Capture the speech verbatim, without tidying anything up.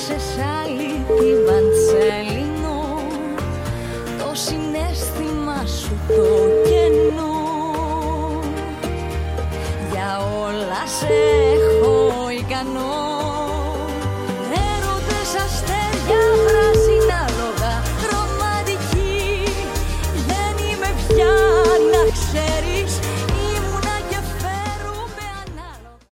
Έδωσες άλλη την παντσελινό, το συναίσθημα σου το κενό. Για όλα σε έχω ικανό.